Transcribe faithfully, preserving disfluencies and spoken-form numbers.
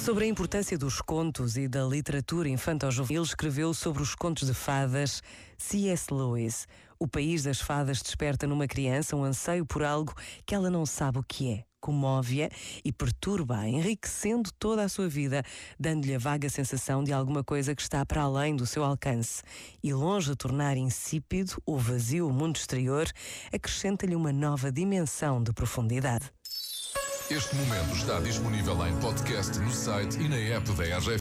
Sobre a importância dos contos e da literatura infanto-juvenil, escreveu sobre os contos de fadas C S Lewis. O país das fadas desperta numa criança um anseio por algo que ela não sabe o que é. Comove-a e perturba-a, enriquecendo toda a sua vida, dando-lhe a vaga sensação de alguma coisa que está para além do seu alcance. E longe de tornar insípido ou vazio o mundo exterior, acrescenta-lhe uma nova dimensão de profundidade. Este momento está disponível em podcast no site e na app da R G F.